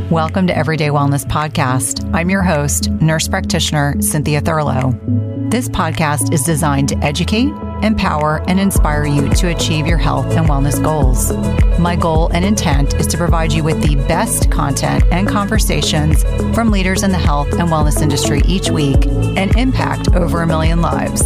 Welcome to Everyday Wellness Podcast. I'm your host, nurse practitioner Cynthia Thurlow. This podcast is designed to educate, empower, and inspire you to achieve your health and wellness goals. My goal and intent is to provide you with the best content and conversations from leaders in the health and wellness industry each week and impact over 1 million lives.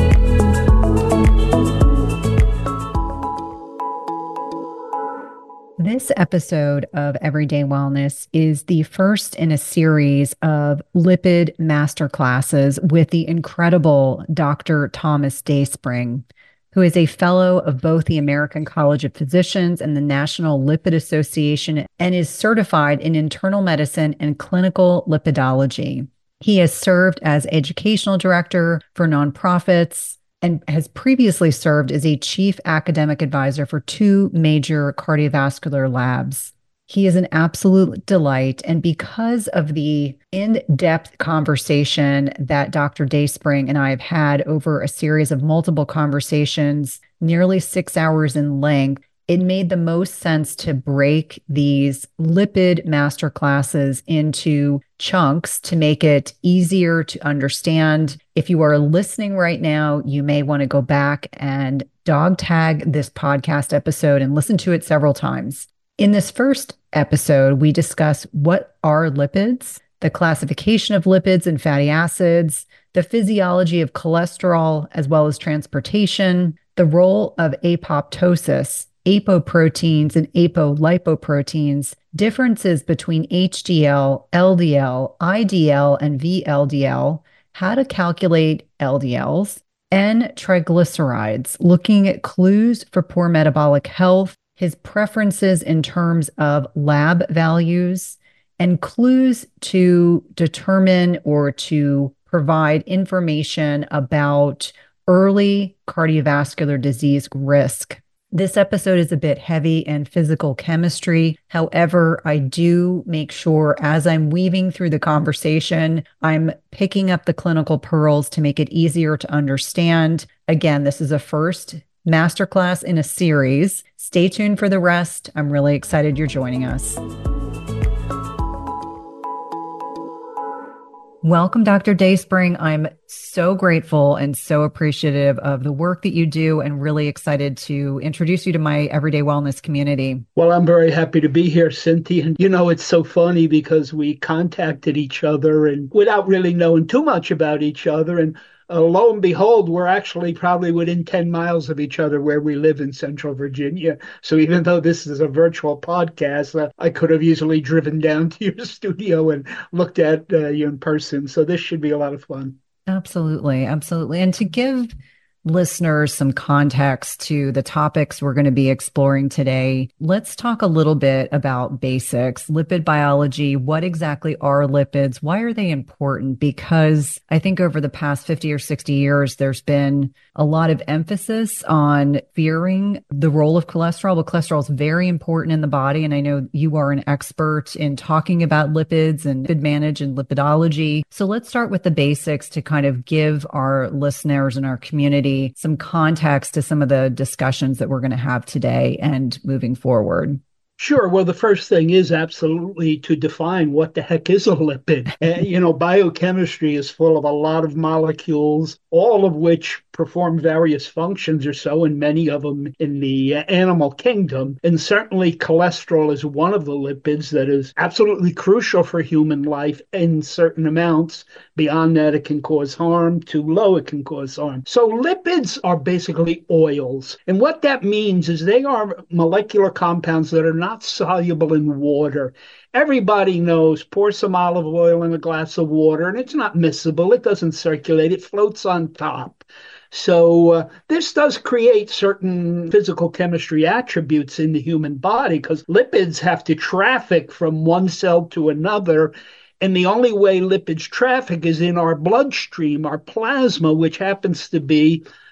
This episode of Everyday Wellness is the first in a series of lipid masterclasses with the incredible Dr. Thomas Dayspring, who is a fellow of both the American College of Physicians and the National Lipid Association and is certified in internal medicine and clinical lipidology. He has served as educational director for nonprofits and has previously served as a chief academic advisor for 2 major cardiovascular labs. He is an absolute delight. And because of the in-depth conversation that Dr. Dayspring and I have had over a series of multiple conversations, nearly 6 hours in length, it made the most sense to break these lipid masterclasses into chunks to make it easier to understand. If you are listening right now, you may want to go back and dog tag this podcast episode and listen to it several times. In this first episode, we discuss what are lipids, the classification of lipids and fatty acids, the physiology of cholesterol, as well as transportation, the role of apoptosis, apoproteins and apolipoproteins, differences between HDL, LDL, IDL, and VLDL, how to calculate LDLs, and triglycerides, looking at clues for poor metabolic health, his preferences in terms of lab values, and clues to determine or to provide information about early cardiovascular disease risk. This episode is a bit heavy in physical chemistry. However, I do make sure as I'm weaving through the conversation, I'm picking up the clinical pearls to make it easier to understand. Again, this is a first masterclass in a series. Stay tuned for the rest. I'm really excited you're joining us. Welcome, Dr. Dayspring. I'm so grateful and so appreciative of the work that you do and really excited to introduce you to my Everyday Wellness community. Well, I'm very happy to be here, Cynthia. And it's so funny because we contacted each other and without really knowing too much about each other. And lo and behold, we're actually probably within 10 miles of each other where we live in Central Virginia. So even though this is a virtual podcast, I could have easily driven down to your studio and looked at you in person. So this should be a lot of fun. Absolutely. Absolutely. And to give listeners some context to the topics we're going to be exploring today, let's talk a little bit about basics, lipid biology. What exactly are lipids? Why are they important? Because I think over the past 50 or 60 years, there's been a lot of emphasis on fearing the role of cholesterol, but cholesterol is very important in the body. And I know you are an expert in talking about lipids and lipid management and lipidology. So let's start with the basics to kind of give our listeners and our community some context to some of the discussions that we're going to have today and moving forward. Sure. Well, the first thing is absolutely to define what the heck is a lipid. Biochemistry is full of a lot of molecules, all of which perform various functions or so, and many of them in the animal kingdom. And certainly cholesterol is one of the lipids that is absolutely crucial for human life in certain amounts. Beyond that, it can cause harm. Too low, it can cause harm. So lipids are basically oils. And what that means is they are molecular compounds that are not soluble in water. Everybody knows, pour some olive oil in a glass of water, and it's not miscible. It doesn't circulate. It floats on top. So this does create certain physical chemistry attributes in the human body because lipids have to traffic from one cell to another. And the only way lipids traffic is in our bloodstream, our plasma, which happens to be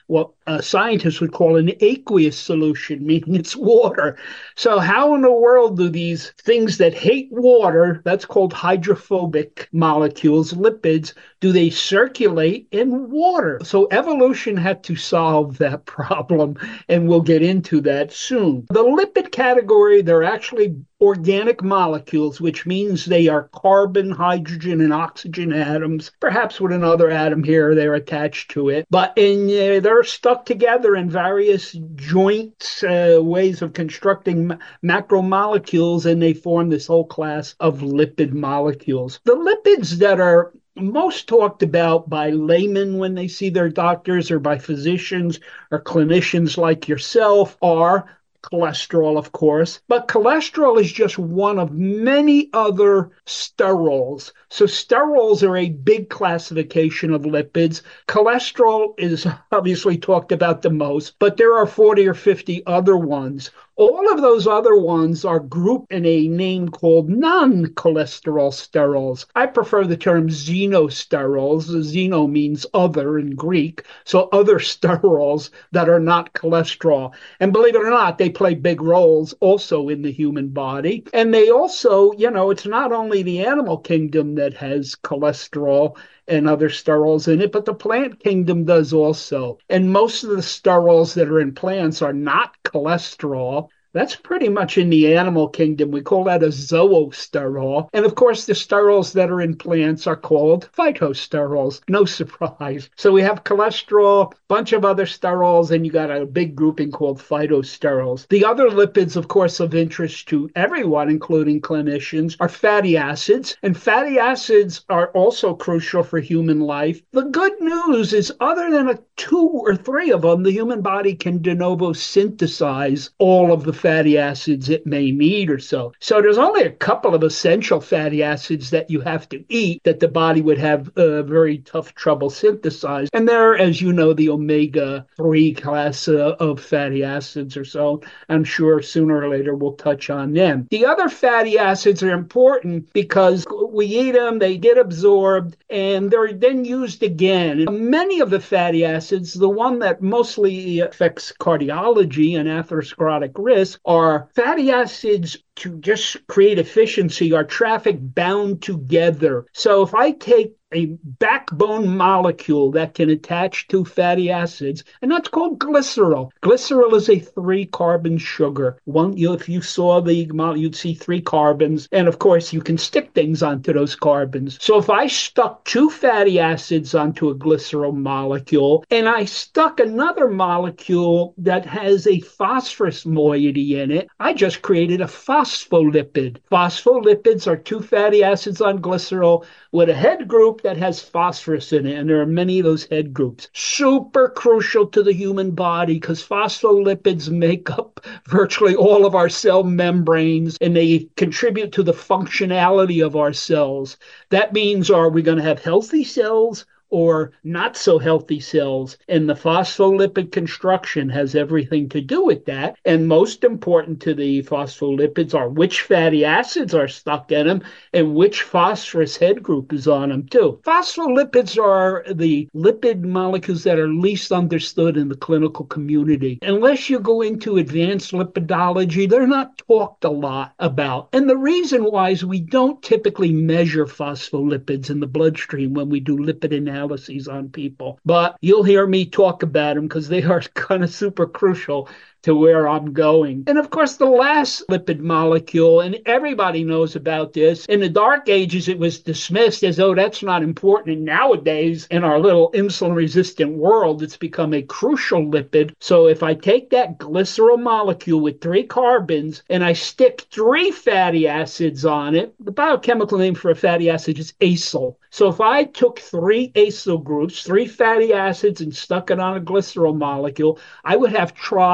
scientists would call an aqueous solution, meaning it's water. So how in the world do these things that hate water, that's called hydrophobic molecules, lipids, do they circulate in water? So evolution had to solve that problem, and we'll get into that soon. The lipid category, they're actually organic molecules, which means they are carbon, hydrogen, and oxygen atoms, perhaps with another atom here they're attached to it. But they're stuck together in various joints, ways of constructing macromolecules, and they form this whole class of lipid molecules. The lipids that are most talked about by laymen when they see their doctors, or by physicians or clinicians like yourself, are cholesterol, of course, but cholesterol is just one of many other sterols. So sterols are a big classification of lipids. Cholesterol is obviously talked about the most, but there are 40 or 50 other ones. All of those other ones are grouped in a name called non-cholesterol sterols. I prefer the term xenosterols. Xeno means other in Greek, so other sterols that are not cholesterol. And believe it or not, they play big roles also in the human body. And they also, it's not only the animal kingdom that has cholesterol and other sterols in it, but the plant kingdom does also. And most of the sterols that are in plants are not cholesterol. That's pretty much in the animal kingdom. We call that a zoosterol. And of course, the sterols that are in plants are called phytosterols. No surprise. So we have cholesterol, bunch of other sterols, and you got a big grouping called phytosterols. The other lipids, of course, of interest to everyone, including clinicians, are fatty acids. And fatty acids are also crucial for human life. The good news is, other than 2 or 3 of them, the human body can de novo synthesize all of the fatty acids it may need or so. So there's only a couple of essential fatty acids that you have to eat that the body would have very tough trouble synthesizing. And they're, as you know, the omega-3 class of fatty acids or so. I'm sure sooner or later we'll touch on them. The other fatty acids are important because we eat them, they get absorbed, and they're then used again. And many of the fatty acids, the one that mostly affects cardiology and atherosclerotic risk, are fatty acids to just create efficiency, are traffic bound together. So if I take a backbone molecule that can attach to fatty acids, and that's called glycerol. Glycerol is a 3-carbon sugar. If you saw the molecule, you'd see 3 carbons, and of course you can stick things onto those carbons. So if I stuck 2 fatty acids onto a glycerol molecule, and I stuck another molecule that has a phosphorus moiety in it, I just created a phospholipid. Phospholipids are 2 fatty acids on glycerol with a head group that has phosphorus in it, and there are many of those head groups. Super crucial to the human body because phospholipids make up virtually all of our cell membranes, and they contribute to the functionality of our cells. That means, are we going to have healthy cells or not so healthy cells? And the phospholipid construction has everything to do with that. And most important to the phospholipids are which fatty acids are stuck in them and which phosphorus head group is on them too. Phospholipids are the lipid molecules that are least understood in the clinical community. Unless you go into advanced lipidology, they're not talked a lot about. And the reason why is we don't typically measure phospholipids in the bloodstream when we do lipid analysis on people. But you'll hear me talk about them because they are kind of super crucial to where I'm going. And of course, the last lipid molecule, and everybody knows about this, in the dark ages, it was dismissed as though that's not important. And nowadays, in our little insulin-resistant world, it's become a crucial lipid. So if I take that glycerol molecule with 3 carbons and I stick 3 fatty acids on it, the biochemical name for a fatty acid is acyl. So if I took 3 acyl groups, 3 fatty acids, and stuck it on a glycerol molecule, I would have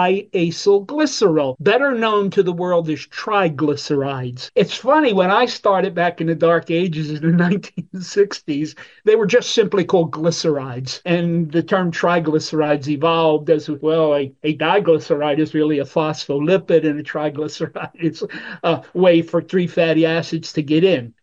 triacylglycerol, better known to the world as triglycerides. It's funny, when I started back in the dark ages in the 1960s, they were just simply called glycerides. And the term triglycerides evolved as well. A diglyceride is really a phospholipid, and a triglyceride is a way for 3 fatty acids to get in.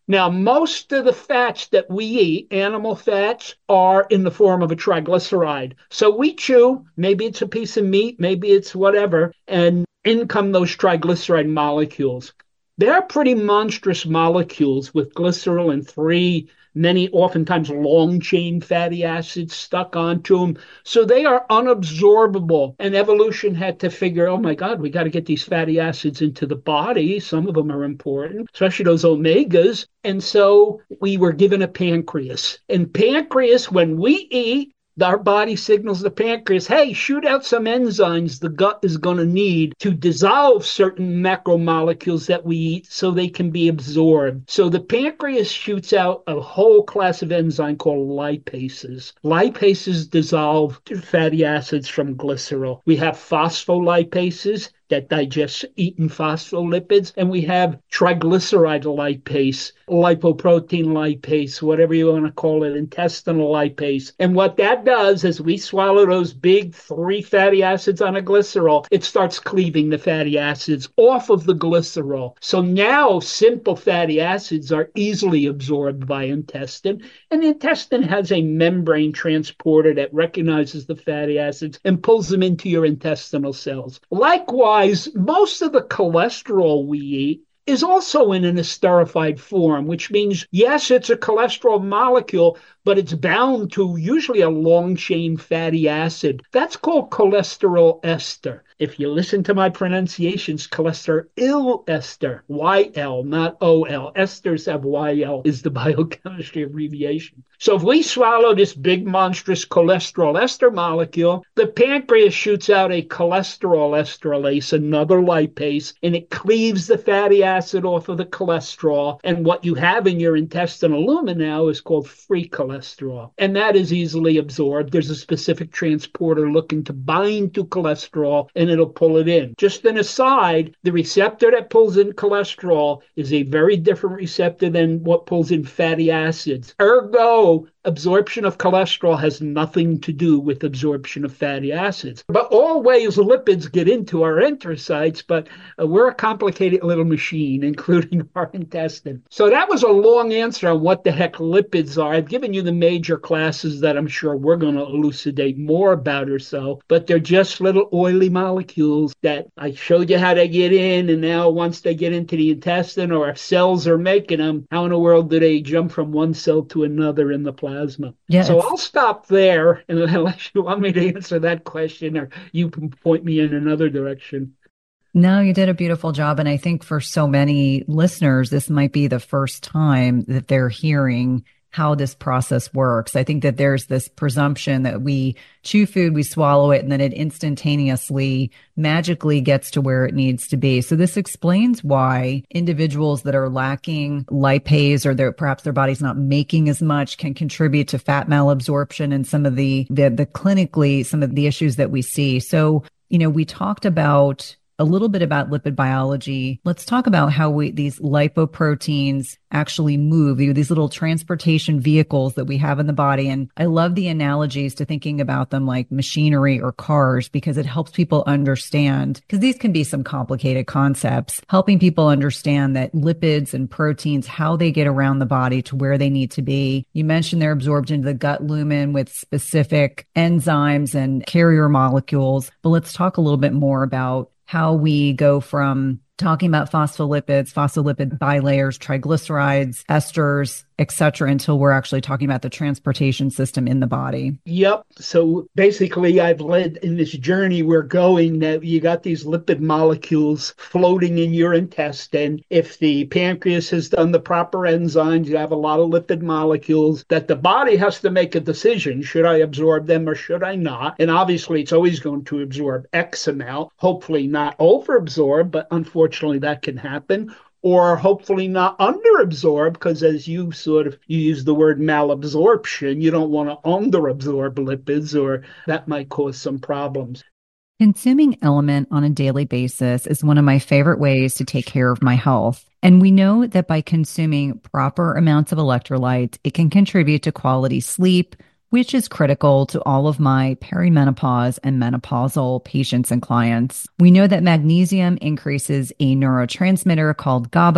Now, most of the fats that we eat, animal fats, are in the form of a triglyceride. So we chew, maybe it's a piece of meat, maybe it's whatever, and in come those triglyceride molecules. They're pretty monstrous molecules with glycerol and three, many oftentimes long chain fatty acids stuck onto them. So they are unabsorbable. And evolution had to figure, oh my God, we got to get these fatty acids into the body. Some of them are important, especially those omegas. And so we were given a pancreas. And pancreas, when we eat, our body signals the pancreas, hey, shoot out some enzymes the gut is going to need to dissolve certain macromolecules that we eat so they can be absorbed. So the pancreas shoots out a whole class of enzyme called lipases. Lipases dissolve fatty acids from glycerol. We have phospholipases that digest eaten phospholipids, and we have triglyceride lipase, lipoprotein lipase, whatever you want to call it, intestinal lipase. And what that does is we swallow those big three fatty acids on a glycerol, it starts cleaving the fatty acids off of the glycerol. So now simple fatty acids are easily absorbed by intestine, and the intestine has a membrane transporter that recognizes the fatty acids and pulls them into your intestinal cells. Likewise, most of the cholesterol we eat is also in an esterified form, which means, yes, it's a cholesterol molecule, but it's bound to usually a long chain fatty acid. That's called cholesterol ester. If you listen to my pronunciations, cholesterol ester, YL, not OL. Esters have YL, is the biochemistry abbreviation. So if we swallow this big monstrous cholesterol ester molecule, the pancreas shoots out a cholesterol esterase, another lipase, and it cleaves the fatty acid off of the cholesterol. And what you have in your intestinal lumen now is called free cholesterol. And that is easily absorbed. There's a specific transporter looking to bind to cholesterol, and it'll pull it in. Just an aside, the receptor that pulls in cholesterol is a very different receptor than what pulls in fatty acids. Ergo, absorption of cholesterol has nothing to do with absorption of fatty acids. But always lipids get into our enterocytes, but we're a complicated little machine, including our intestine. So that was a long answer on what the heck lipids are. I've given you the major classes that I'm sure we're going to elucidate more about or so, but they're just little oily molecules that I showed you how they get in, and now once they get into the intestine or if cells are making them, how in the world do they jump from one cell to another in the plasma? Yeah, So I'll stop there, and unless you want me to answer that question or you can point me in another direction. no, you did a beautiful job. And I think for so many listeners, this might be the first time that they're hearing how this process works. I think that there's this presumption that we chew food, we swallow it, and then it instantaneously, magically gets to where it needs to be. So this explains why individuals that are lacking lipase or perhaps their body's not making as much can contribute to fat malabsorption and some of the clinically, some of the issues that we see. So, we talked about a little bit about lipid biology. Let's talk about how these lipoproteins actually move, these little transportation vehicles that we have in the body. And I love the analogies to thinking about them like machinery or cars, because it helps people understand, because these can be some complicated concepts, helping people understand that lipids and proteins, how they get around the body to where they need to be. You mentioned they're absorbed into the gut lumen with specific enzymes and carrier molecules, but let's talk a little bit more about how we go from talking about phospholipid bilayers, triglycerides, esters, et cetera, until we're actually talking about the transportation system in the body. Yep. So basically, I've led in this journey we're going that you got these lipid molecules floating in your intestine. If the pancreas has done the proper enzymes, you have a lot of lipid molecules that the body has to make a decision. Should I absorb them or should I not? And obviously, it's always going to absorb X amount, hopefully not overabsorb, but unfortunately that can happen. Or hopefully not underabsorb, because as you use the word malabsorption, you don't want to underabsorb lipids, or that might cause some problems. Consuming LMNT on a daily basis is one of my favorite ways to take care of my health. And we know that by consuming proper amounts of electrolytes, it can contribute to quality sleep, which is critical to all of my perimenopause and menopausal patients and clients. We know that magnesium increases a neurotransmitter called GABA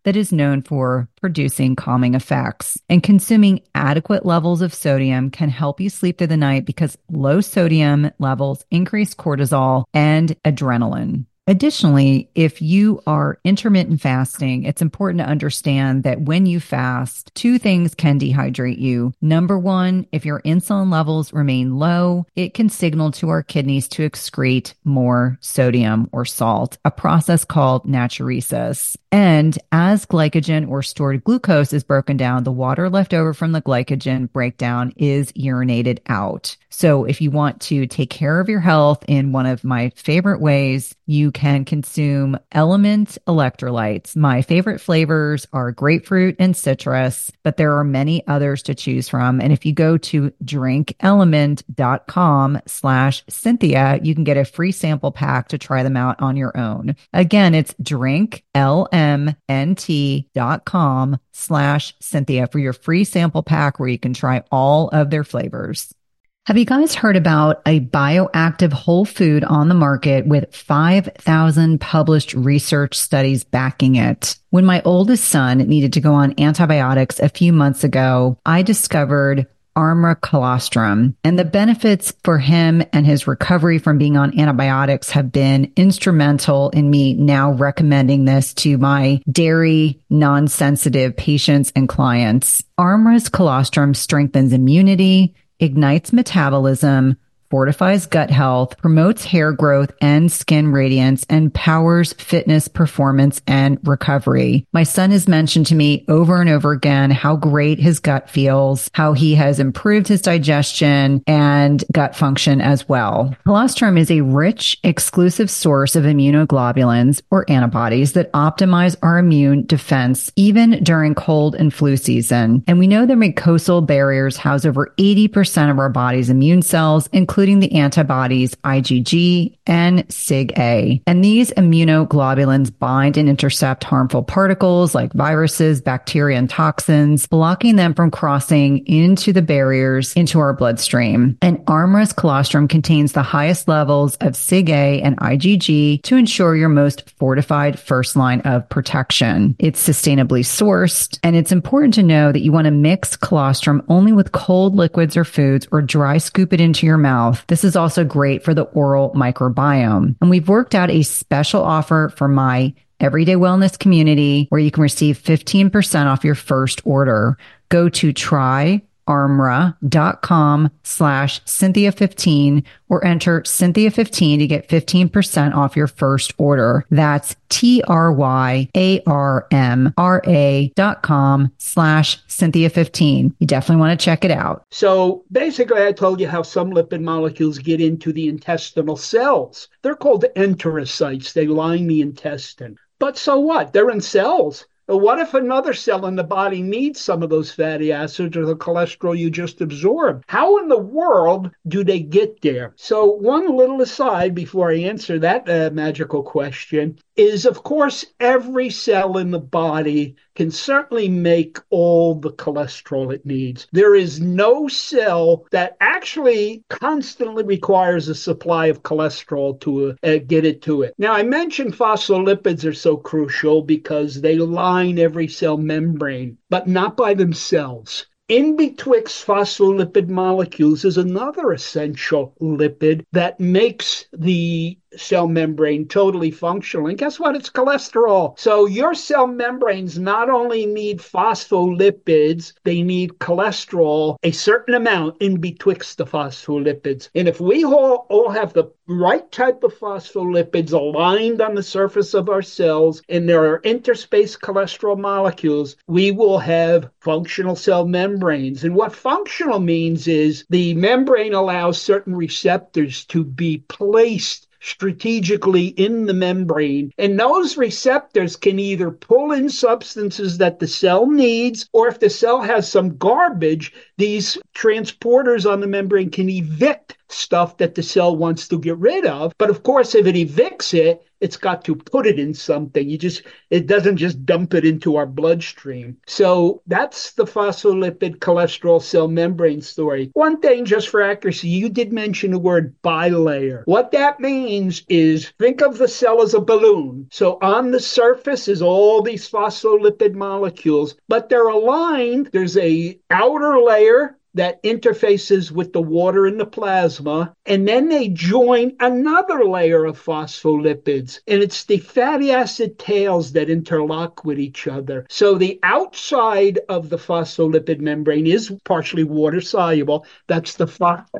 that is known for producing calming effects. And consuming adequate levels of sodium can help you sleep through the night because low sodium levels increase cortisol and adrenaline. Additionally, if you are intermittent fasting, it's important to understand that when you fast, two things can dehydrate you. Number one, if your insulin levels remain low, it can signal to our kidneys to excrete more sodium or salt, a process called natriuresis. And as glycogen or stored glucose is broken down, the water left over from the glycogen breakdown is urinated out. So if you want to take care of your health in one of my favorite ways, you can consume Element electrolytes. My favorite flavors are grapefruit and citrus, but there are many others to choose from. And if you go to drinkelement.com/Cynthia, you can get a free sample pack to try them out on your own. Again, it's drinklmnt.com/Cynthia for your free sample pack where you can try all of their flavors. Have you guys heard about a bioactive whole food on the market with 5,000 published research studies backing it? When my oldest son needed to go on antibiotics a few months ago, I discovered Armra colostrum, and the benefits for him and his recovery from being on antibiotics have been instrumental in me now recommending this to my dairy non-sensitive patients and clients. Armra's colostrum strengthens immunity, ignites metabolism, fortifies gut health, promotes hair growth and skin radiance, and powers fitness, performance, and recovery. My son has mentioned to me over and over again how great his gut feels, how he has improved his digestion and gut function as well. Colostrum is a rich, exclusive source of immunoglobulins or antibodies that optimize our immune defense even during cold and flu season. And we know that mucosal barriers house over 80% of our body's immune cells, including the antibodies IgG and SIG-A. And these immunoglobulins bind and intercept harmful particles like viruses, bacteria, and toxins, blocking them from crossing into the barriers into our bloodstream. And Armra's colostrum contains the highest levels of SIG-A and IgG to ensure your most fortified first line of protection. It's sustainably sourced, and it's important to know that you want to mix colostrum only with cold liquids or foods or dry scoop it into your mouth. This is also great for the oral microbiome. And we've worked out a special offer for my Everyday Wellness community where you can receive 15% off your first order. Go to tryarmra.com/Cynthia15 or enter Cynthia15 to get 15% off your first order. That's tryarmra.com/Cynthia15. You definitely want to check it out. So basically, I told you how some lipid molecules get into the intestinal cells. They're called enterocytes. They line the intestine. But so what? They're in cells. What if another cell in the body needs some of those fatty acids or the cholesterol you just absorbed? How in the world do they get there? So one little aside before I answer that magical question is, of course, every cell in the body can certainly make all the cholesterol it needs. There is no cell that actually constantly requires a supply of cholesterol to get it to it. Now, I mentioned phospholipids are so crucial because they line every cell membrane, but not by themselves. In betwixt phospholipid molecules is another essential lipid that makes the cell membrane totally functional. And guess what? It's cholesterol. So your cell membranes not only need phospholipids, they need cholesterol, a certain amount in betwixt the phospholipids. And if we all have the right type of phospholipids aligned on the surface of our cells, and there are interspaced cholesterol molecules, we will have functional cell membranes. And what functional means is the membrane allows certain receptors to be placed strategically in the membrane. And those receptors can either pull in substances that the cell needs, or if the cell has some garbage, these transporters on the membrane can evict stuff that the cell wants to get rid of. But of course, if it evicts it, it's got to put it in something. It doesn't just dump it into our bloodstream. So that's the phospholipid cholesterol cell membrane story. One thing, just for accuracy, you did mention the word bilayer. What that means is, think of the cell as a balloon. So on the surface is all these phospholipid molecules, but they're aligned. There's a outer layer that interfaces with the water in the plasma, and then they join another layer of phospholipids, and it's the fatty acid tails that interlock with each other. So the outside of the phospholipid membrane is partially water soluble. That's the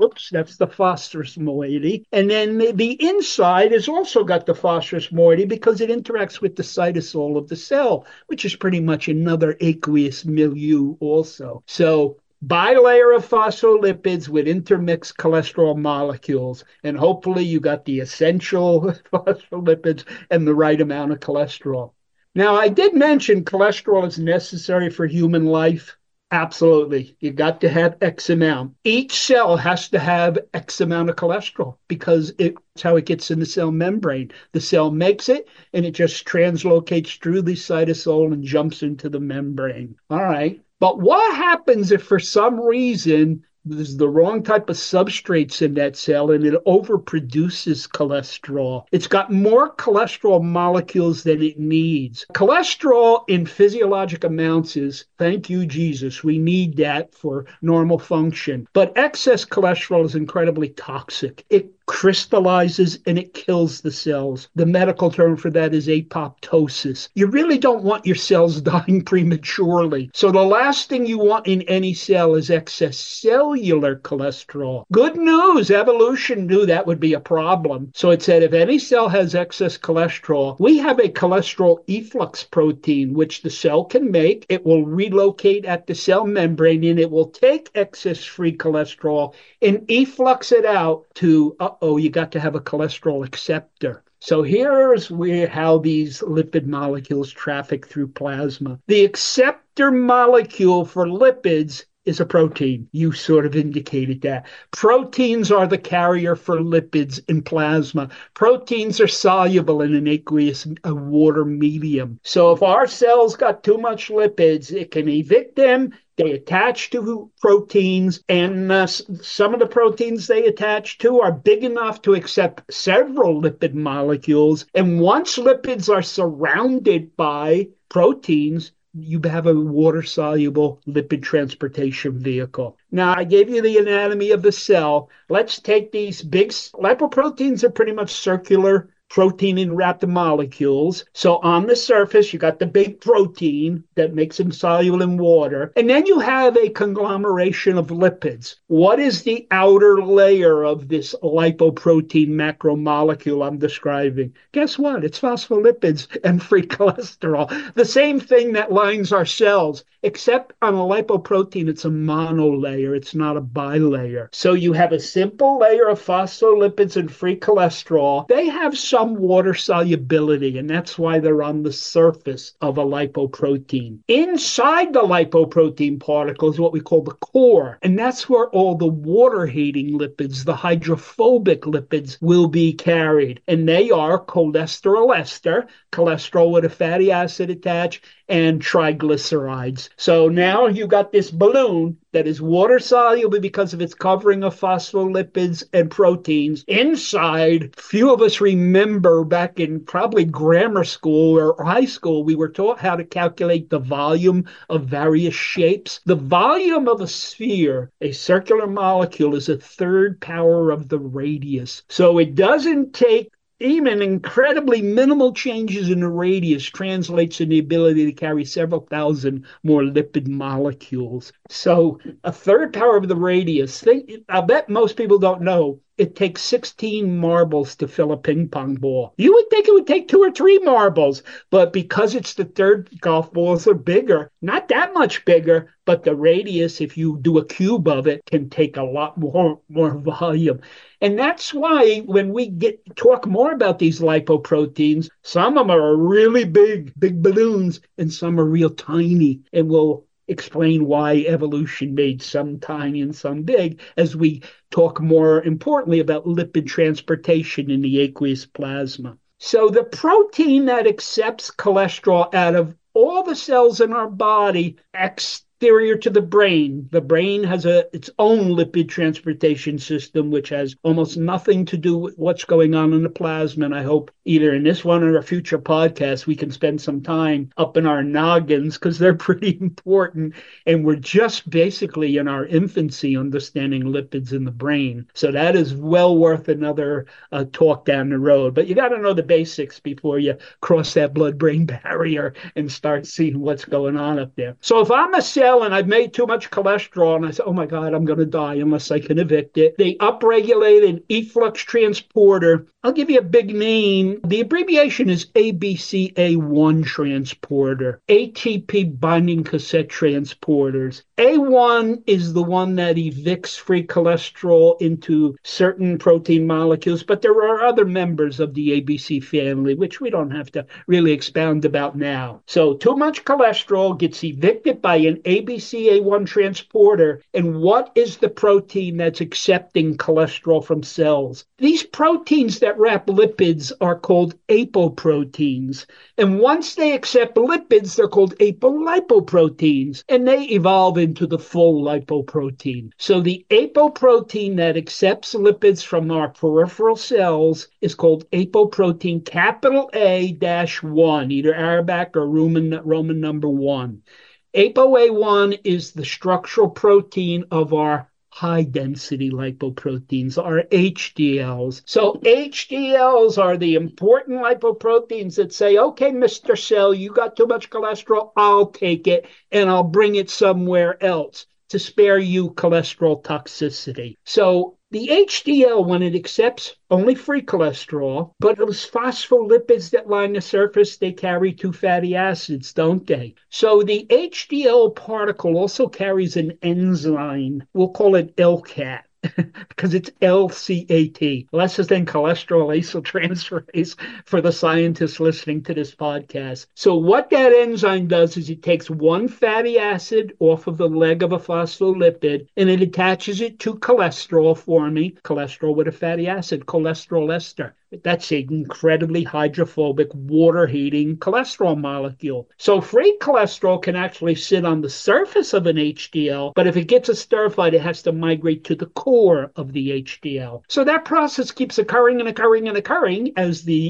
phosphorus moiety. And then the inside has also got the phosphorus moiety because it interacts with the cytosol of the cell, which is pretty much another aqueous milieu also. So bilayer of phospholipids with intermixed cholesterol molecules, and hopefully you got the essential phospholipids and the right amount of cholesterol. Now, I did mention cholesterol is necessary for human life. Absolutely. You got to have X amount. Each cell has to have X amount of cholesterol because it's how it gets in the cell membrane. The cell makes it, and it just translocates through the cytosol and jumps into the membrane. All right. But what happens if for some reason there's the wrong type of substrates in that cell and it overproduces cholesterol? It's got more cholesterol molecules than it needs. Cholesterol in physiologic amounts is, thank you, Jesus, we need that for normal function. But excess cholesterol is incredibly toxic. It crystallizes and it kills the cells. The medical term for that is apoptosis. You really don't want your cells dying prematurely. So the last thing you want in any cell is excess cellular cholesterol. Good news, evolution knew that would be a problem. So it said if any cell has excess cholesterol, we have a cholesterol efflux protein, which the cell can make. It will relocate at the cell membrane and it will take excess free cholesterol and efflux it out to you got to have a cholesterol acceptor. So here's how these lipid molecules traffic through plasma. The acceptor molecule for lipids is a protein. You sort of indicated that. Proteins are the carrier for lipids in plasma. Proteins are soluble in an aqueous water medium. So if our cells got too much lipids, it can evict them. They attach to proteins, and some of the proteins they attach to are big enough to accept several lipid molecules. And once lipids are surrounded by proteins, you have a water-soluble lipid transportation vehicle. Now, I gave you the anatomy of the cell. Let's take these big lipoproteins are pretty much circular protein-enwrapped molecules. So on the surface, you got the big protein that makes them soluble in water. And then you have a conglomeration of lipids. What is the outer layer of this lipoprotein macromolecule I'm describing? Guess what? It's phospholipids and free cholesterol. The same thing that lines our cells, except on a lipoprotein, it's a monolayer. It's not a bilayer. So you have a simple layer of phospholipids and free cholesterol. They have some water solubility, and that's why they're on the surface of a lipoprotein. Inside the lipoprotein particle is what we call the core, and that's where all the water-hating lipids, the hydrophobic lipids, will be carried. And they are cholesterol ester, cholesterol with a fatty acid attached, and triglycerides. So now you got this balloon that is water soluble because of its covering of phospholipids and proteins. Inside, few of us remember back in probably grammar school or high school, we were taught how to calculate the volume of various shapes. The volume of a sphere, a circular molecule, is a third power of the radius. So it doesn't take even incredibly minimal changes in the radius translates in the ability to carry several thousand more lipid molecules. So a third power of the radius, I bet most people don't know, it takes 16 marbles to fill a ping pong ball. You would think it would take 2 or 3 marbles, but because it's the third, golf balls are bigger, not that much bigger, but the radius, if you do a cube of it, can take a lot more volume. And that's why when we talk more about these lipoproteins, some of them are really big balloons, and some are real tiny. And we'll explain why evolution made some tiny and some big as we talk more importantly about lipid transportation in the aqueous plasma. So the protein that accepts cholesterol out of all the cells in our body exterior to the brain has its own lipid transportation system, which has almost nothing to do with what's going on in the plasma. And I hope either in this one or a future podcast, we can spend some time up in our noggins because they're pretty important. And we're just basically in our infancy understanding lipids in the brain. So that is well worth another talk down the road. But you got to know the basics before you cross that blood-brain barrier and start seeing what's going on up there. So if I'm a cell and I've made too much cholesterol and I say, oh my God, I'm going to die unless I can evict it, they upregulate an efflux transporter. I'll give you a big name. The abbreviation is ABCA1 transporter, ATP binding cassette transporters. A1 is the one that evicts free cholesterol into certain protein molecules, but there are other members of the ABC family, which we don't have to really expound about now. So too much cholesterol gets evicted by an ABCA1 transporter. And what is the protein that's accepting cholesterol from cells? These proteins that wrap lipids are called apoproteins. And once they accept lipids, they're called apolipoproteins, and they evolve into the full lipoprotein. So the apoprotein that accepts lipids from our peripheral cells is called apoprotein capital A-1, either Arabic or Roman number 1. ApoA1 is the structural protein of our high-density lipoproteins, our HDLs. So HDLs are the important lipoproteins that say, okay, Mr. Cell, you got too much cholesterol, I'll take it, and I'll bring it somewhere else to spare you cholesterol toxicity. So the HDL, when it accepts only free cholesterol, but those phospholipids that line the surface, they carry 2 fatty acids, don't they? So the HDL particle also carries an enzyme. We'll call it LCAT. Because it's LCAT, less than cholesterol acetyltransferase for the scientists listening to this podcast. So what that enzyme does is it takes one fatty acid off of the leg of a phospholipid and it attaches it to cholesterol forming cholesterol with a fatty acid, cholesterol ester. That's an incredibly hydrophobic, water-hating cholesterol molecule. So free cholesterol can actually sit on the surface of an HDL, but if it gets esterified, it has to migrate to the core of the HDL. So that process keeps occurring and occurring and occurring as the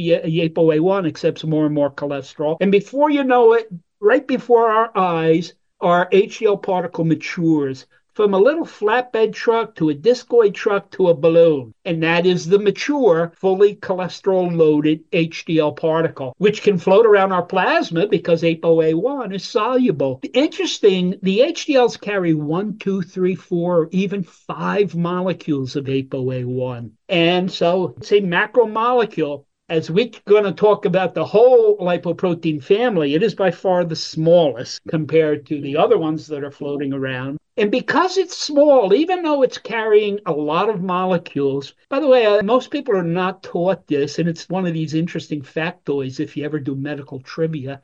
ApoA1 accepts more and more cholesterol. And before you know it, right before our eyes, our HDL particle matures from a little flatbed truck to a discoid truck to a balloon. And that is the mature, fully cholesterol-loaded HDL particle, which can float around our plasma because ApoA1 is soluble. Interesting, the HDLs carry 1, 2, 3, 4, or even 5 molecules of ApoA1. And so it's a macromolecule. As we're going to talk about the whole lipoprotein family, it is by far the smallest compared to the other ones that are floating around. And because it's small, even though it's carrying a lot of molecules, by the way, most people are not taught this, and it's one of these interesting factoids if you ever do medical trivia.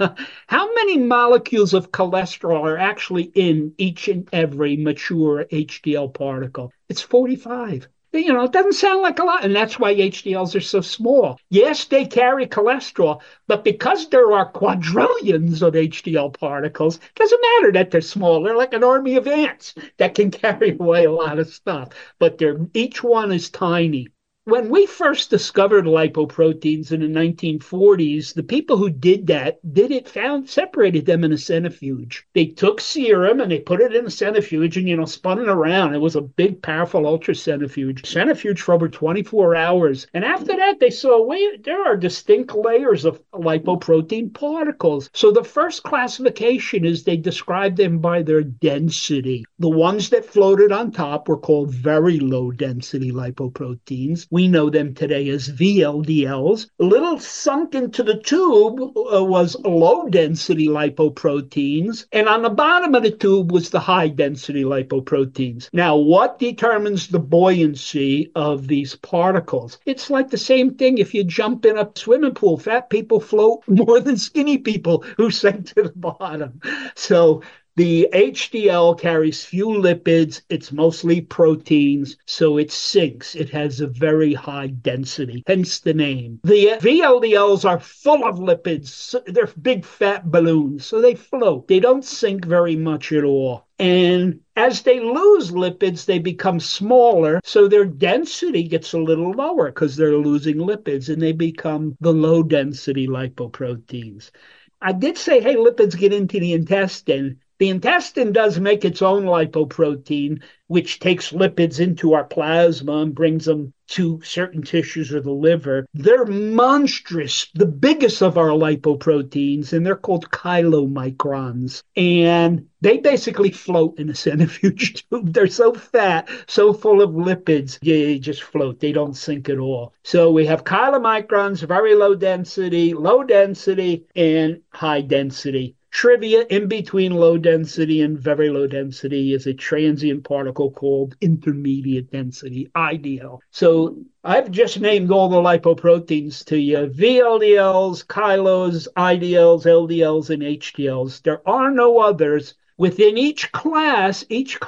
How many molecules of cholesterol are actually in each and every mature HDL particle? It's 45. You know, it doesn't sound like a lot, and that's why HDLs are so small. Yes, they carry cholesterol, but because there are quadrillions of HDL particles, it doesn't matter that they're small. They're like an army of ants that can carry away a lot of stuff, but each one is tiny. When we first discovered lipoproteins in the 1940s, the people who did that separated them in a centrifuge. They took serum and they put it in a centrifuge and, spun it around. It was a big, powerful centrifuge for over 24 hours. And after that, they saw, wait, there are distinct layers of lipoprotein particles. So the first classification is they described them by their density. The ones that floated on top were called very low density lipoproteins. We know them today as VLDLs. A little sunk into the tube was low-density lipoproteins, and on the bottom of the tube was the high-density lipoproteins. Now, what determines the buoyancy of these particles? It's like the same thing if you jump in a swimming pool. Fat people float more than skinny people who sink to the bottom. So The HDL carries few lipids. It's mostly proteins, so it sinks. It has a very high density, hence the name. The VLDLs are full of lipids. They're big fat balloons, so they float. They don't sink very much at all. And as they lose lipids, they become smaller, so their density gets a little lower because they're losing lipids, and they become the low density lipoproteins. I did say, hey, lipids get into the intestine. The intestine does make its own lipoprotein, which takes lipids into our plasma and brings them to certain tissues of the liver. They're monstrous, the biggest of our lipoproteins, and they're called chylomicrons. And they basically float in a centrifuge tube. They're so fat, so full of lipids, they just float. They don't sink at all. So we have chylomicrons, very low density, and high density. Trivia: in between low density and very low density is a transient particle called intermediate density, IDL. So I've just named all the lipoproteins to you: VLDLs, chylos, IDLs, LDLs, and HDLs. There are no others. Within each class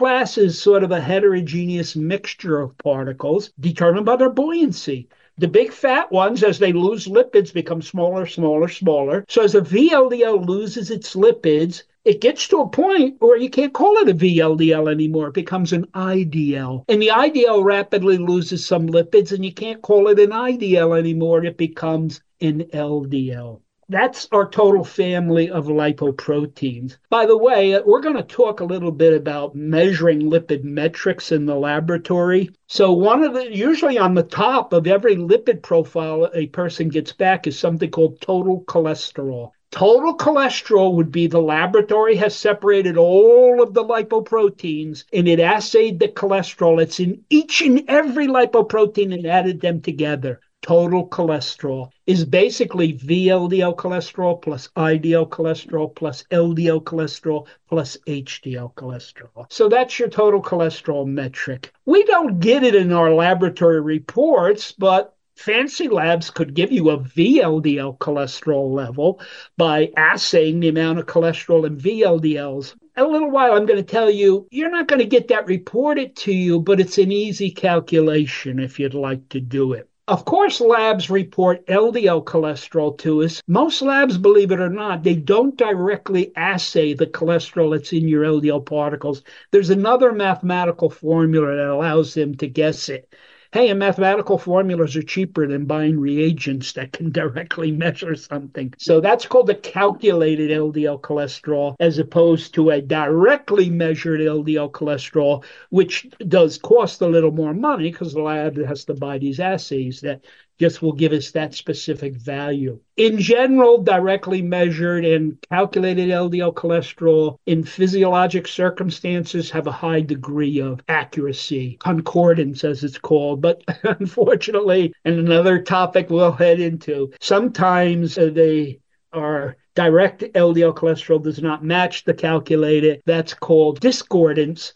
is sort of a heterogeneous mixture of particles determined by their buoyancy. The big fat ones, as they lose lipids, become smaller, smaller, smaller. So as a VLDL loses its lipids, it gets to a point where you can't call it a VLDL anymore. It becomes an IDL. And the IDL rapidly loses some lipids, and you can't call it an IDL anymore. It becomes an LDL. That's our total family of lipoproteins. By the way, we're going to talk a little bit about measuring lipid metrics in the laboratory. So usually on the top of every lipid profile a person gets back is something called total cholesterol. Total cholesterol would be the laboratory has separated all of the lipoproteins and it assayed the cholesterol that's in each and every lipoprotein and added them together. Total cholesterol is basically VLDL cholesterol plus IDL cholesterol plus LDL cholesterol plus HDL cholesterol. So that's your total cholesterol metric. We don't get it in our laboratory reports, but fancy labs could give you a VLDL cholesterol level by assaying the amount of cholesterol in VLDLs. In a little while, I'm going to tell you, you're not going to get that reported to you, but it's an easy calculation if you'd like to do it. Of course, labs report LDL cholesterol to us. Most labs, believe it or not, they don't directly assay the cholesterol that's in your LDL particles. There's another mathematical formula that allows them to guess it. Hey, and mathematical formulas are cheaper than buying reagents that can directly measure something. So that's called a calculated LDL cholesterol as opposed to a directly measured LDL cholesterol, which does cost a little more money because the lab has to buy these assays that just will give us that specific value. In general, directly measured and calculated LDL cholesterol in physiologic circumstances have a high degree of accuracy, concordance as it's called. But unfortunately, and another topic we'll head into, sometimes they are direct LDL cholesterol does not match the calculated. That's called discordance.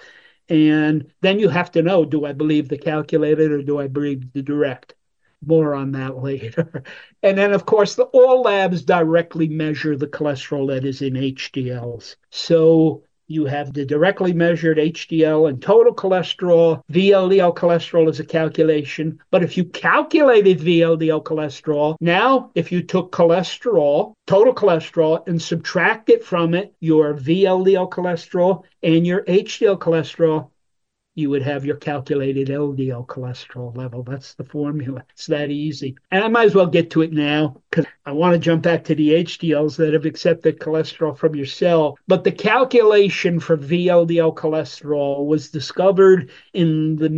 And then you have to know, do I believe the calculated or do I believe the direct? More on that later. And then, of course, all labs directly measure the cholesterol that is in HDLs. So you have the directly measured HDL and total cholesterol. VLDL cholesterol is a calculation. But if you calculated VLDL cholesterol, now if you took cholesterol, total cholesterol, and subtract it from it, your VLDL cholesterol and your HDL cholesterol, you would have your calculated LDL cholesterol level. That's the formula. It's that easy. And I might as well get to it now because I want to jump back to the HDLs that have accepted cholesterol from your cell. But the calculation for VLDL cholesterol was discovered in the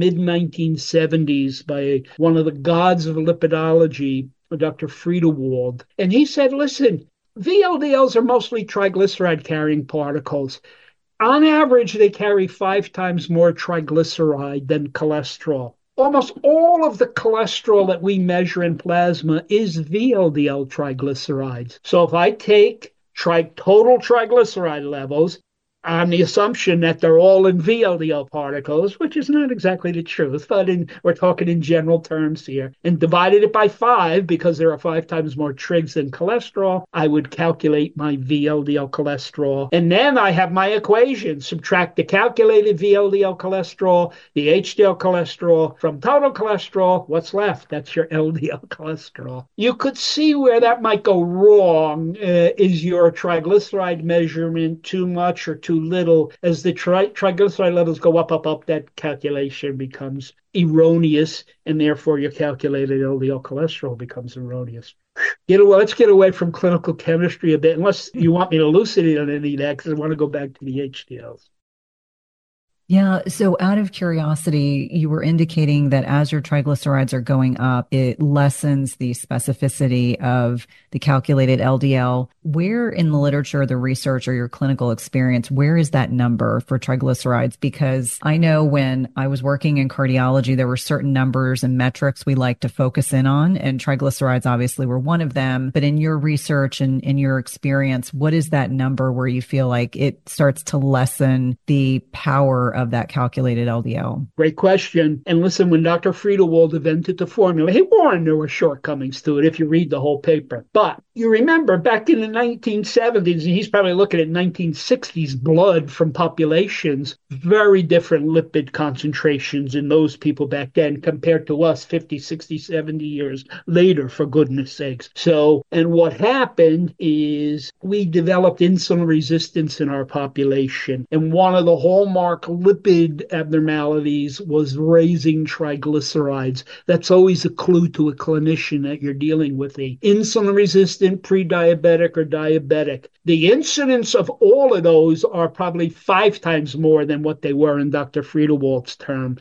mid-1970s by one of the gods of lipidology, Dr. Friedewald. And he said, listen, VLDLs are mostly triglyceride-carrying particles. On average, they carry 5 times more triglyceride than cholesterol. Almost all of the cholesterol that we measure in plasma is VLDL triglycerides. So if I take total triglyceride levels on the assumption that they're all in VLDL particles, which is not exactly the truth, but we're talking in general terms here, and divided it by 5 because there are 5 times more trigs than cholesterol, I would calculate my VLDL cholesterol. And then I have my equation. Subtract the calculated VLDL cholesterol, the HDL cholesterol from total cholesterol. What's left? That's your LDL cholesterol. You could see where that might go wrong. Is your triglyceride measurement too much or too little? As the triglyceride levels go up, that calculation becomes erroneous, and therefore your calculated LDL cholesterol becomes erroneous. Let's get away from clinical chemistry a bit, unless you want me to elucidate on any of that, because I want to go back to the HDLs. Yeah. So out of curiosity, you were indicating that as your triglycerides are going up, it lessens the specificity of the calculated LDL. Where in the literature, the research, or your clinical experience, where is that number for triglycerides? Because I know when I was working in cardiology, there were certain numbers and metrics we like to focus in on, and triglycerides obviously were one of them. But in your research and in your experience, what is that number where you feel like it starts to lessen the power of that calculated LDL? Great question. And listen, when Dr. Friedewald invented the formula, he warned there were shortcomings to it if you read the whole paper. But you remember back in the 1970s, and he's probably looking at 1960s blood from populations, very different lipid concentrations in those people back then compared to us 50, 60, 70 years later, for goodness sakes. So, and what happened is we developed insulin resistance in our population. And one of the hallmark lipid abnormalities was raising triglycerides. That's always a clue to a clinician that you're dealing with a insulin resistant, pre-diabetic, or diabetic. The incidence of all of those are probably 5 times more than what they were in Dr. Friedewald's term.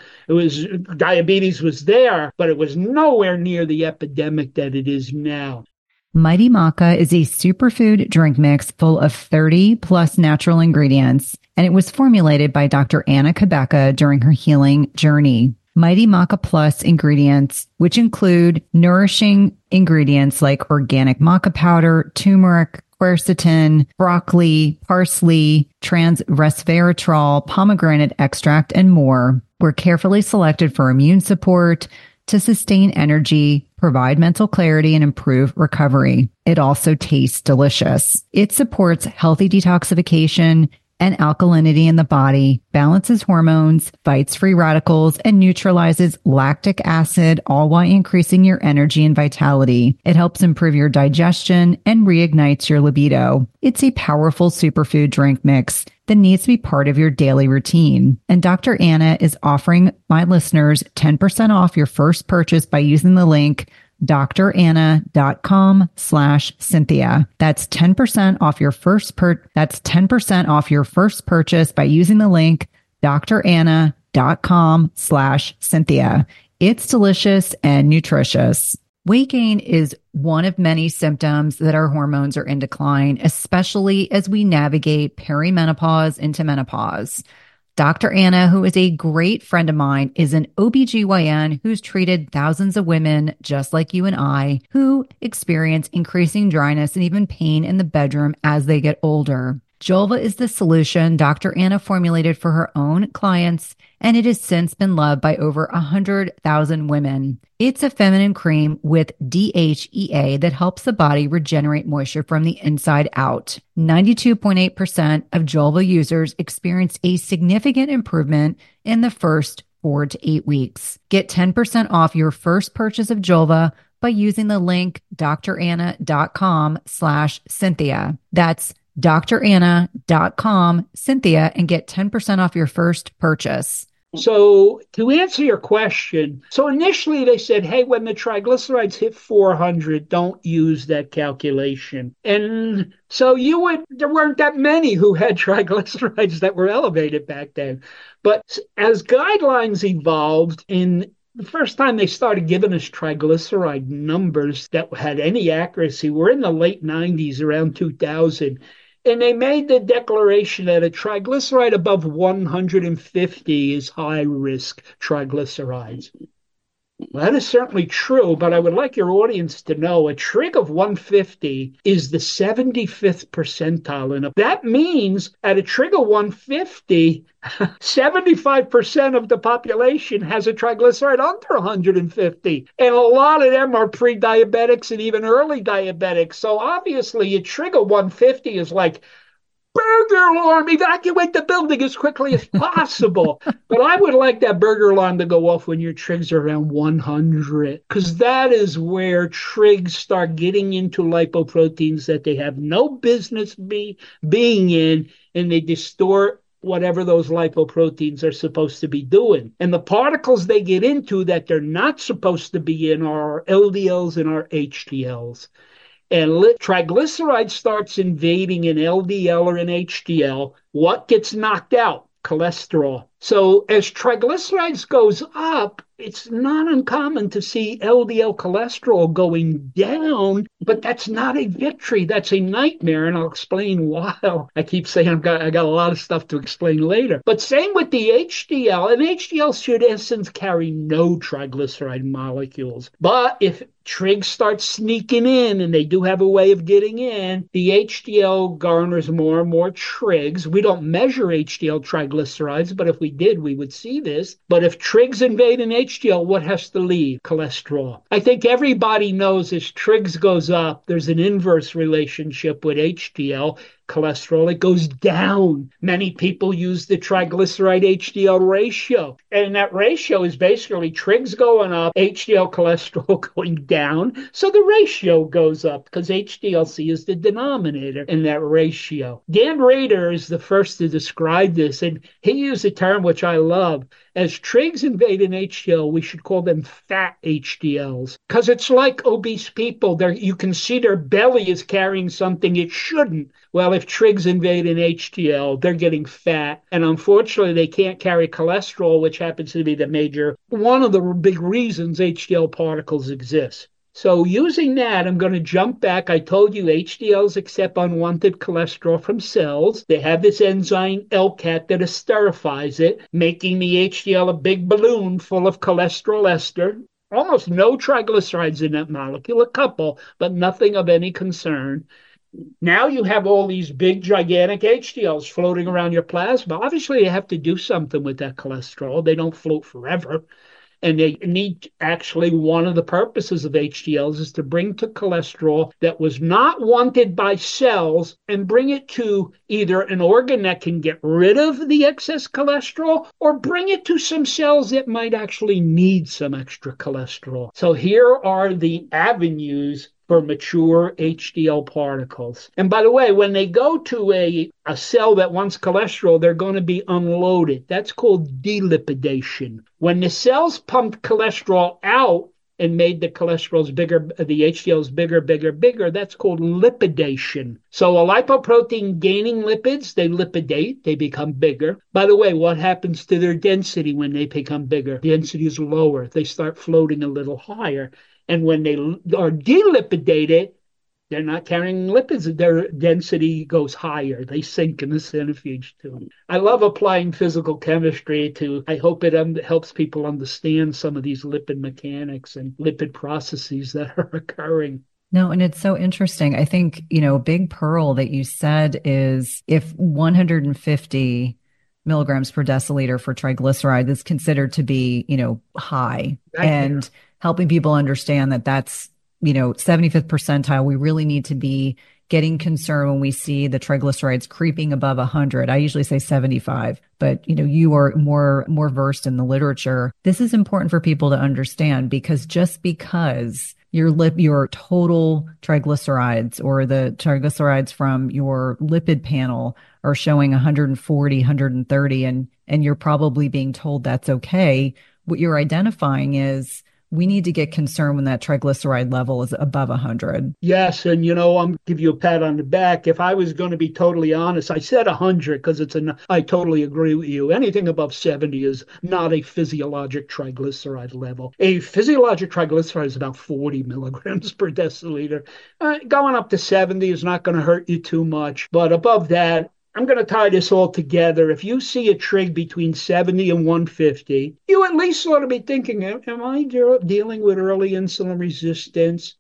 Diabetes was there, but it was nowhere near the epidemic that it is now. Mighty Maca is a superfood drink mix full of 30 plus natural ingredients, and it was formulated by Dr. Anna Cabeca during her healing journey. Mighty Maca Plus ingredients, which include nourishing ingredients like organic maca powder, turmeric, quercetin, broccoli, parsley, trans resveratrol, pomegranate extract, and more, were carefully selected for immune support, to sustain energy, provide mental clarity, and improve recovery. It also tastes delicious. It supports healthy detoxification and alkalinity in the body, balances hormones, fights free radicals, and neutralizes lactic acid, all while increasing your energy and vitality. It helps improve your digestion and reignites your libido. It's a powerful superfood drink mix that needs to be part of your daily routine. And Dr. Anna is offering my listeners 10% off your first purchase by using the link dranna.com/Cynthia. That's 10% off your first purchase by using the link dranna.com/Cynthia. It's delicious and nutritious. Weight gain is one of many symptoms that our hormones are in decline, especially as we navigate perimenopause into menopause. Dr. Anna, who is a great friend of mine, is an OBGYN who's treated thousands of women just like you and I who experience increasing dryness and even pain in the bedroom as they get older. Julva is the solution Dr. Anna formulated for her own clients, and it has since been loved by over 100,000 women. It's a feminine cream with DHEA that helps the body regenerate moisture from the inside out. 92.8% of Julva users experienced a significant improvement in the first 4 to 8 weeks. Get 10% off your first purchase of Julva by using the link dranna.com/Cynthia. That's dranna.com/Cynthia and get 10% off your first purchase. So to answer your question, so initially they said, hey, when the triglycerides hit 400, don't use that calculation. And so there weren't that many who had triglycerides that were elevated back then. But as guidelines evolved, in the first time they started giving us triglyceride numbers that had any accuracy were in the late 90s, around 2000. And they made the declaration that a triglyceride above 150 is high risk triglycerides. Well, that is certainly true, but I would like your audience to know a trig of 150 is the 75th percentile. And that means at a trig of 150, 75% of the population has a triglyceride under 150. And a lot of them are pre diabetics and even early diabetics. So obviously, a trig of 150 is like, burger alarm, evacuate the building as quickly as possible. But I would like that burger alarm to go off when your trigs are around 100, because that is where trigs start getting into lipoproteins that they have no business being in, and they distort whatever those lipoproteins are supposed to be doing. And the particles they get into that they're not supposed to be in are our LDLs and our HDLs. And triglyceride starts invading an LDL or an HDL. What gets knocked out? Cholesterol. So as triglycerides goes up, it's not uncommon to see LDL cholesterol going down, but that's not a victory. That's a nightmare, and I'll explain why. I keep saying I got a lot of stuff to explain later. But same with the HDL, and HDL should in essence carry no triglyceride molecules. But if trigs start sneaking in, and they do have a way of getting in, the HDL garners more and more trigs. We don't measure HDL triglycerides, but if we did, we would see this. But if trigs invade an HDL, what has to leave? Cholesterol. I think everybody knows as trigs goes up, there's an inverse relationship with HDL cholesterol. It goes down. Many people use the triglyceride HDL ratio. And that ratio is basically trigs going up, HDL cholesterol going down. So the ratio goes up because HDLC is the denominator in that ratio. Dan Rader is the first to describe this, and he used a term which I love. As trigs invade an HDL, we should call them fat HDLs, because it's like obese people. You can see their belly is carrying something it shouldn't. Well, if trigs invade an HDL, they're getting fat. And unfortunately, they can't carry cholesterol, which happens to be one of the big reasons HDL particles exist. So using that, I'm going to jump back. I told you HDLs accept unwanted cholesterol from cells. They have this enzyme LCAT that esterifies it, making the HDL a big balloon full of cholesterol ester. Almost no triglycerides in that molecule, a couple, but nothing of any concern. Now you have all these big, gigantic HDLs floating around your plasma. Obviously, you have to do something with that cholesterol. They don't float forever. And they need actually one of the purposes of HDLs is to bring to cholesterol that was not wanted by cells and bring it to either an organ that can get rid of the excess cholesterol or bring it to some cells that might actually need some extra cholesterol. So here are the avenues for mature HDL particles. And by the way, when they go to a cell that wants cholesterol, they're going to be unloaded. That's called delipidation. When the cells pumped cholesterol out and made the cholesterol's bigger, the HDLs bigger, that's called lipidation. So a lipoprotein gaining lipids, they lipidate, they become bigger. By the way, what happens to their density when they become bigger? Density is lower. They start floating a little higher. And when they are delipidated, they're not carrying lipids. Their density goes higher. They sink in the centrifuge too. I love applying physical chemistry to, I hope it helps people understand some of these lipid mechanics and lipid processes that are occurring. No, and it's so interesting. I think, a big pearl that you said is if 150 milligrams per deciliter for triglyceride is considered to be, high. And helping people understand that that's, 75th percentile, we really need to be getting concerned when we see the triglycerides creeping above 100. I usually say 75, but you are more versed in the literature. This is important for people to understand, because just because your total triglycerides or the triglycerides from your lipid panel are showing 140, 130, and you're probably being told that's okay, what you're identifying is we need to get concerned when that triglyceride level is above 100. Yes, and I'm give you a pat on the back. If I was going to be totally honest, I said 100 because I totally agree with you. Anything above 70 is not a physiologic triglyceride level. A physiologic triglyceride is about 40 milligrams per deciliter. Going up to 70 is not going to hurt you too much, but above that, I'm going to tie this all together. If you see a trig between 70 and 150, you at least ought to be thinking, am I dealing with early insulin resistance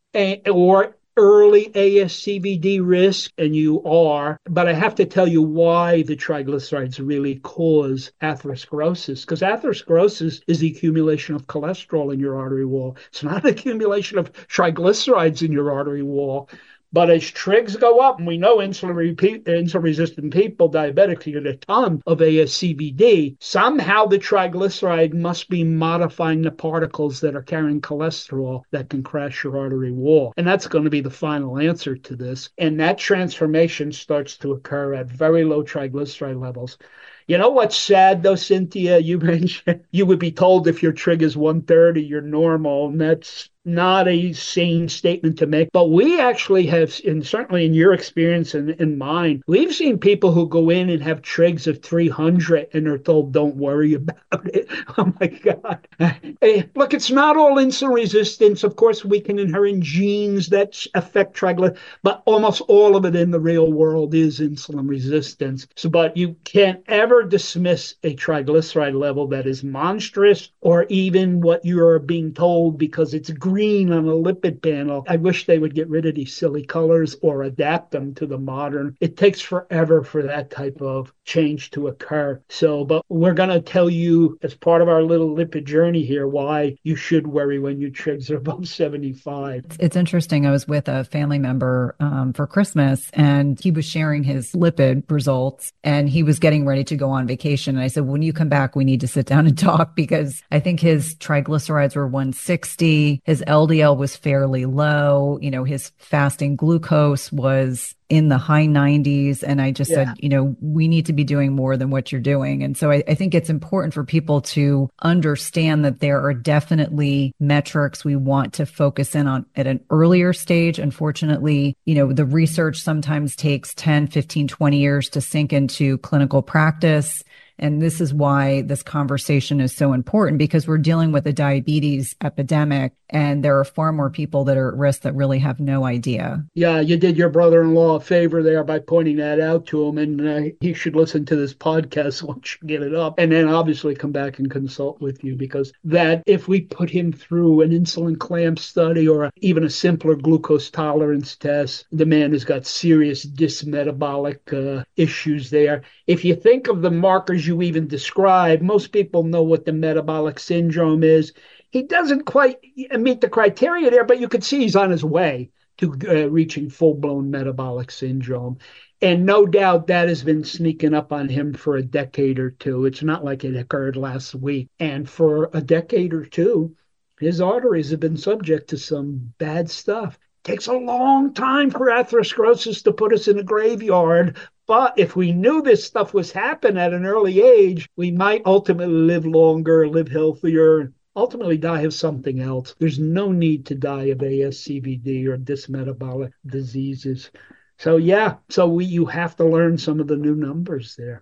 or early ASCVD risk? And you are. But I have to tell you why the triglycerides really cause atherosclerosis, because atherosclerosis is the accumulation of cholesterol in your artery wall. It's not an accumulation of triglycerides in your artery wall. But as trigs go up, and we know insulin-resistant people, diabetics, get a ton of ASCVD, somehow the triglyceride must be modifying the particles that are carrying cholesterol that can crash your artery wall. And that's going to be the final answer to this. And that transformation starts to occur at very low triglyceride levels. You know what's sad, though, Cynthia? You mentioned you would be told if your trig is 130, you're normal, and that's not a sane statement to make. But we actually have, and certainly in your experience and in mine, we've seen people who go in and have trigs of 300 and are told, don't worry about it. Oh my God. Hey, look, it's not all insulin resistance. Of course, we can inherit genes that affect triglycerides, but almost all of it in the real world is insulin resistance. So, but you can't ever dismiss a triglyceride level that is monstrous or even what you are being told because it's green on a lipid panel. I wish they would get rid of these silly colors or adapt them to the modern. It takes forever for that type of change to occur. So, but we're going to tell you as part of our little lipid journey here why you should worry when your trigs are above 75. It's interesting. I was with a family member for Christmas, and he was sharing his lipid results, and he was getting ready to go on vacation. And I said, when you come back, we need to sit down and talk, because I think his triglycerides were 160. His LDL was fairly low. You know, his fasting glucose was in the high 90s. And I just said, you know, we need to be doing more than what you're doing. And so I think it's important for people to understand that there are definitely metrics we want to focus in on at an earlier stage. Unfortunately, you know, the research sometimes takes 10, 15, 20 years to sink into clinical practice. And this is why this conversation is so important, because we're dealing with a diabetes epidemic, and there are far more people that are at risk that really have no idea. Yeah, you did your brother-in-law a favor there by pointing that out to him, and he should listen to this podcast once you get it up, and then obviously come back and consult with you, because that if we put him through an insulin clamp study or even a simpler glucose tolerance test, the man has got serious dysmetabolic issues there. If you think of the markers you even described, most people know what the metabolic syndrome is. He doesn't quite meet the criteria there, but you could see he's on his way to reaching full-blown metabolic syndrome. And no doubt that has been sneaking up on him for a decade or two. It's not like it occurred last week. And for a decade or two, his arteries have been subject to some bad stuff. It takes a long time for atherosclerosis to put us in a graveyard. But if we knew this stuff was happening at an early age, we might ultimately live longer, live healthier, ultimately die of something else. There's no need to die of ASCVD or dysmetabolic diseases. So yeah, you have to learn some of the new numbers there.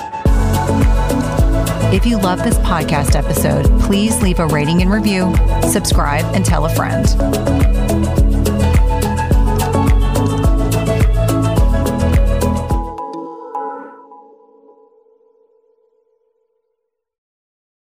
If you love this podcast episode, please leave a rating and review, subscribe, and tell a friend.